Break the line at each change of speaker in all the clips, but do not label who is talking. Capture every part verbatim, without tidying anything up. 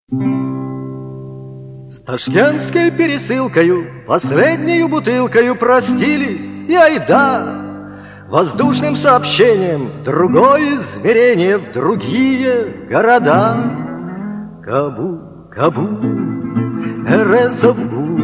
С ташкентской пересылкою, последнюю бутылкою простились, и айда воздушным сообщением в другое измерение, в другие города. Кабул, Кабул, Эрезову,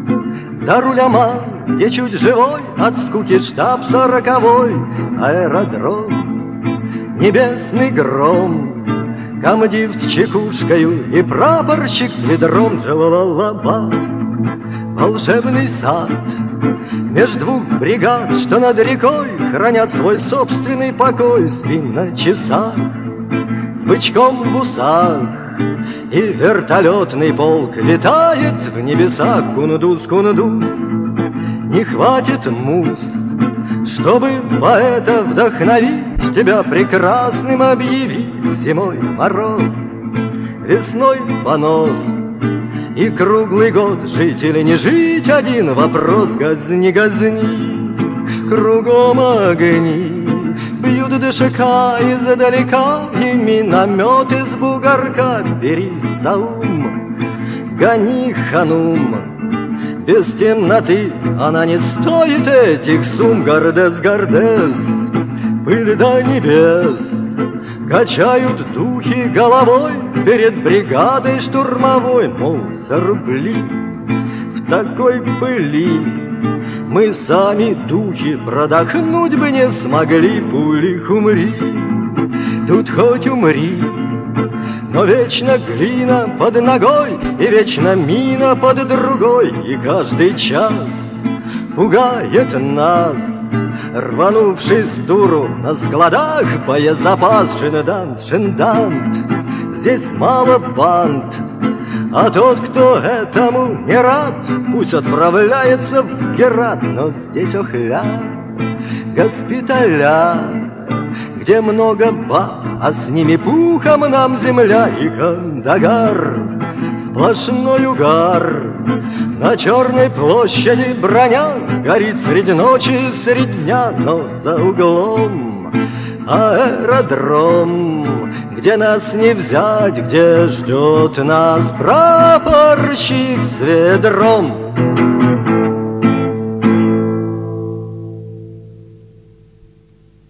Даруляман, где чуть живой от скуки штаб сороковой, аэродром, небесный гром, комдив с чекушкою и прапорщик с ведром, джалалалаба, волшебный сад меж двух бригад, что над рекой хранят свой собственный покой. Спин на часах с бычком в усах, и вертолетный полк летает в небесах. Кундуз, Кундуз, не хватит муз, чтобы поэта вдохновить, тебя прекрасным объявить. Зимой мороз, весной понос, и круглый год жить или не жить — один вопрос. Газни, газни, кругом огни, бьют ДШК издалека, и миномет из бугорка. Бери за ум, гони, ханум, без темноты она не стоит этих сумм. Гордес, Гордес, пыль до небес, качают духи головой перед бригадой штурмовой. Мол, за рубли в такой пыли мы сами духи продохнуть бы не смогли. Пулих умри, тут хоть умри, но вечно глина под ногой и вечно мина под другой. И каждый час пугает нас рванувший с дуру на складах боезапас. Шиндант, шиндант, здесь мало банд, а тот, кто этому не рад, пусть отправляется в Герат. Но здесь охля, госпиталя, где много баб, а с ними пухом нам земля. И Кандагар, сплошной угар, на Черной площади броня горит среди ночи, среди дня. Но за углом аэродром, где нас не взять, где ждет нас прапорщик с ведром.